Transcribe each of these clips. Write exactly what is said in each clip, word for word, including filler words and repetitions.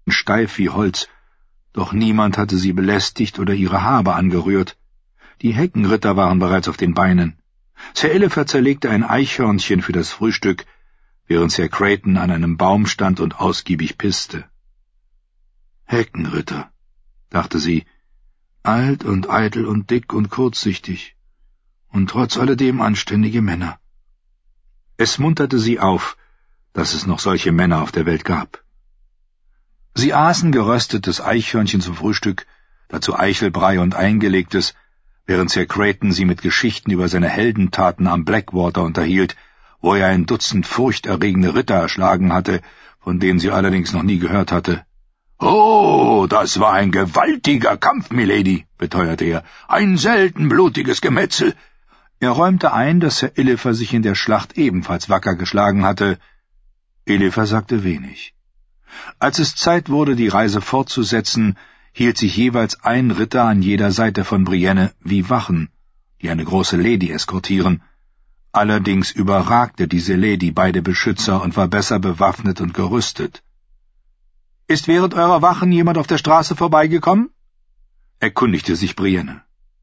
steif wie Holz, doch niemand hatte sie belästigt oder ihre Habe angerührt. Die Heckenritter waren bereits auf den Beinen. Sir Elifer zerlegte ein Eichhörnchen für das Frühstück, während Sir Creighton an einem Baum stand und ausgiebig pißte. Heckenritter, dachte sie, alt und eitel und dick und kurzsichtig, und trotz alledem anständige Männer. Es munterte sie auf, dass es noch solche Männer auf der Welt gab. Sie aßen geröstetes Eichhörnchen zum Frühstück, dazu Eichelbrei und Eingelegtes, während Sir Creighton sie mit Geschichten über seine Heldentaten am Blackwater unterhielt, wo er ein Dutzend furchterregende Ritter erschlagen hatte, von denen sie allerdings noch nie gehört hatte. »Oh, das war ein gewaltiger Kampf, Milady«, beteuerte er, »ein selten blutiges Gemetzel.« Er räumte ein, dass Sir Elifer sich in der Schlacht ebenfalls wacker geschlagen hatte. Elifer sagte wenig. Als es Zeit wurde, die Reise fortzusetzen, hielt sich jeweils ein Ritter an jeder Seite von Brienne wie Wachen, die eine große Lady eskortieren. Allerdings überragte diese Lady beide Beschützer und war besser bewaffnet und gerüstet. »Ist während eurer Wachen jemand auf der Straße vorbeigekommen?« erkundigte sich Brienne.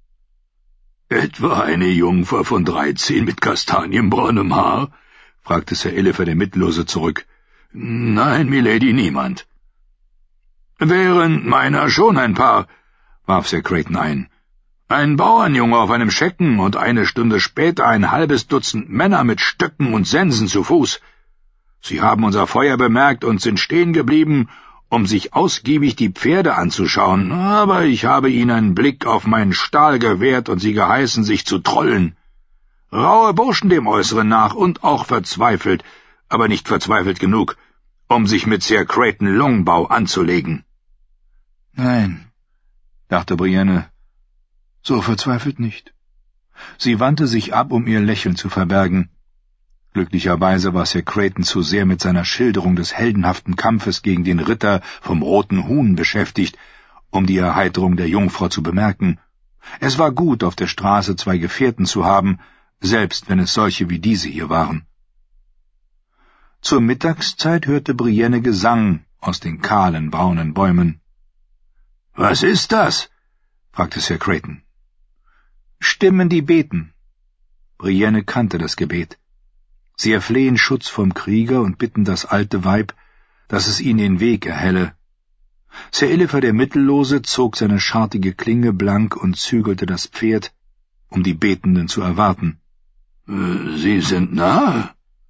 »Etwa eine Jungfer von dreizehn mit kastanienbraunem Haar?« fragte Sir Elifer der Mittellose zurück. »Nein, Milady, niemand.« »Während meiner schon ein paar«, warf Sir Creighton ein. »Ein Bauernjunge auf einem Schecken und eine Stunde später ein halbes Dutzend Männer mit Stöcken und Sensen zu Fuß. Sie haben unser Feuer bemerkt und sind stehen geblieben, um sich ausgiebig die Pferde anzuschauen, aber ich habe ihnen einen Blick auf meinen Stahl gewährt und sie geheißen, sich zu trollen. Raue Burschen dem Äußeren nach und auch verzweifelt, aber nicht verzweifelt genug, um sich mit Sir Creighton Longbow anzulegen.« »Nein«, dachte Brienne, »so verzweifelt nicht.« Sie wandte sich ab, um ihr Lächeln zu verbergen. Glücklicherweise war Sir Creighton zu sehr mit seiner Schilderung des heldenhaften Kampfes gegen den Ritter vom Roten Huhn beschäftigt, um die Erheiterung der Jungfrau zu bemerken. Es war gut, auf der Straße zwei Gefährten zu haben, selbst wenn es solche wie diese hier waren. Zur Mittagszeit hörte Brienne Gesang aus den kahlen, braunen Bäumen. »Was ist das?« fragte Sir Creighton. »Stimmen, die beten.« Brienne kannte das Gebet. Sie erflehen Schutz vom Krieger und bitten das alte Weib, dass es ihnen den Weg erhelle. Sir Elifer der Mittellose zog seine schartige Klinge blank und zügelte das Pferd, um die Betenden zu erwarten. »Sie sind nahe.«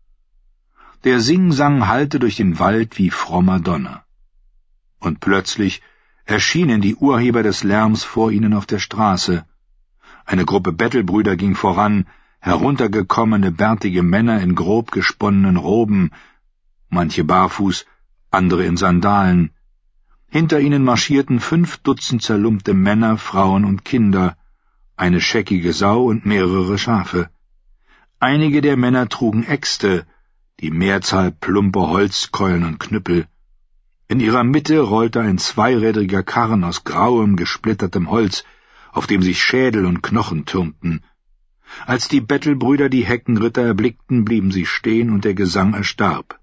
Der Singsang hallte durch den Wald wie frommer Donner. Und plötzlich erschienen die Urheber des Lärms vor ihnen auf der Straße. Eine Gruppe Bettelbrüder ging voran, heruntergekommene, bärtige Männer in grob gesponnenen Roben, manche barfuß, andere in Sandalen. Hinter ihnen marschierten fünf Dutzend zerlumpte Männer, Frauen und Kinder, eine scheckige Sau und mehrere Schafe. Einige der Männer trugen Äxte, die Mehrzahl plumper Holzkeulen und Knüppel. In ihrer Mitte rollte ein zweirädriger Karren aus grauem, gesplittertem Holz, auf dem sich Schädel und Knochen türmten. Als die Bettelbrüder die Heckenritter erblickten, blieben sie stehen und der Gesang erstarb.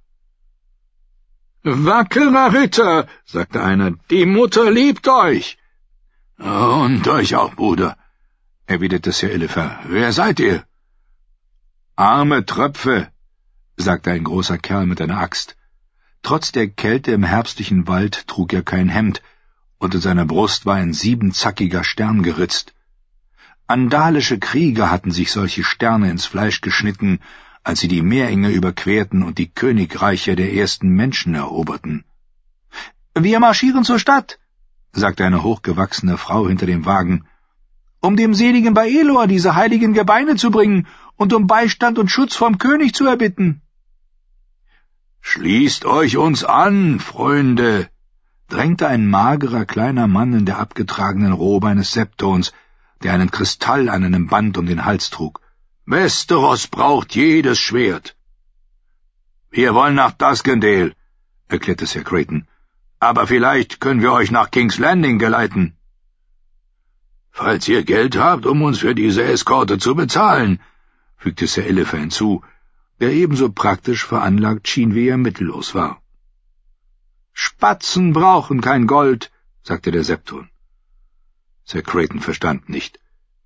»Wackerer Ritter«, sagte einer, »die Mutter liebt euch.« »Und euch auch, Bruder«, erwiderte Sir Elifer. »Wer seid ihr?« »Arme Tröpfe«, sagte ein großer Kerl mit einer Axt. Trotz der Kälte im herbstlichen Wald trug er kein Hemd, und in seiner Brust war ein siebenzackiger Stern geritzt. Andalische Krieger hatten sich solche Sterne ins Fleisch geschnitten, als sie die Meerenge überquerten und die Königreiche der ersten Menschen eroberten. »Wir marschieren zur Stadt«, sagte eine hochgewachsene Frau hinter dem Wagen, »um dem seligen Baelor diese heiligen Gebeine zu bringen und um Beistand und Schutz vom König zu erbitten.« »Schließt euch uns an, Freunde«, drängte ein magerer kleiner Mann in der abgetragenen Robe eines Septons, der einen Kristall an einem Band um den Hals trug. »Westeros braucht jedes Schwert.« »Wir wollen nach Duskendale«, erklärte Sir Creighton, »aber vielleicht können wir euch nach King's Landing geleiten.« »Falls ihr Geld habt, um uns für diese Eskorte zu bezahlen«, fügte Sir Elifer hinzu, der ebenso praktisch veranlagt schien, wie er mittellos war. »Spatzen brauchen kein Gold«, sagte der Septon. Sir Creighton verstand nicht.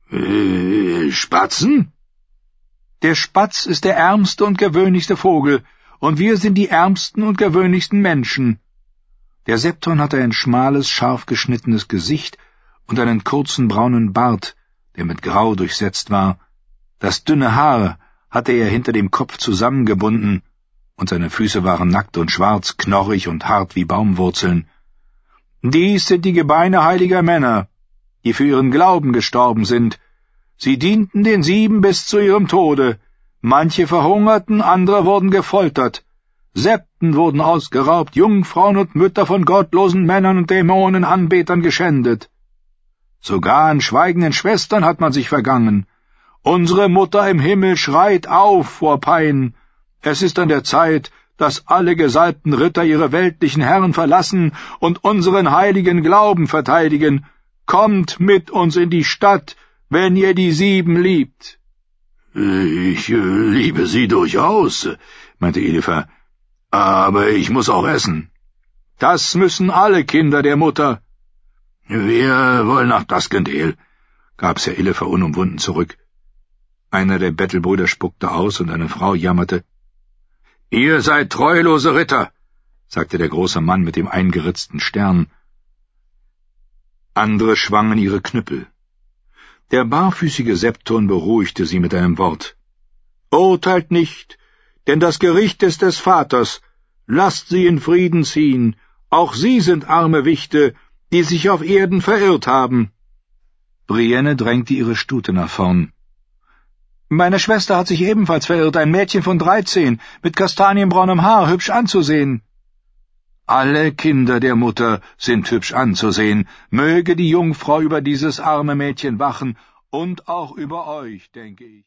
Äh, »Spatzen?« »Der Spatz ist der ärmste und gewöhnlichste Vogel, und wir sind die ärmsten und gewöhnlichsten Menschen.« Der Septon hatte ein schmales, scharf geschnittenes Gesicht und einen kurzen braunen Bart, der mit Grau durchsetzt war. Das dünne Haar hatte er hinter dem Kopf zusammengebunden, und seine Füße waren nackt und schwarz, knorrig und hart wie Baumwurzeln. »Dies sind die Gebeine heiliger Männer, die für ihren Glauben gestorben sind. Sie dienten den Sieben bis zu ihrem Tode. Manche verhungerten, andere wurden gefoltert. Septen wurden ausgeraubt, Jungfrauen und Mütter von gottlosen Männern und Dämonenanbetern geschändet. Sogar an schweigenden Schwestern hat man sich vergangen. Unsere Mutter im Himmel schreit auf vor Pein. Es ist an der Zeit, dass alle gesalbten Ritter ihre weltlichen Herren verlassen und unseren heiligen Glauben verteidigen. Kommt mit uns in die Stadt, wenn ihr die Sieben liebt.« »Ich äh, liebe sie durchaus«, meinte Elifa, »aber ich muss auch essen.« »Das müssen alle Kinder der Mutter.« »Wir wollen nach Duskendale«, gab Sir Elifa unumwunden zurück. Einer der Bettelbrüder spuckte aus, und eine Frau jammerte. »Ihr seid treulose Ritter«, sagte der große Mann mit dem eingeritzten Stern. Andere schwangen ihre Knüppel. Der barfüßige Septon beruhigte sie mit einem Wort. »Urteilt nicht, denn das Gericht ist des Vaters. Lasst sie in Frieden ziehen. Auch sie sind arme Wichte, die sich auf Erden verirrt haben.« Brienne drängte ihre Stute nach vorn. »Meine Schwester hat sich ebenfalls verirrt, ein Mädchen von dreizehn, mit kastanienbraunem Haar, hübsch anzusehen.« »Alle Kinder der Mutter sind hübsch anzusehen. Möge die Jungfrau über dieses arme Mädchen wachen, und auch über euch, denke ich.«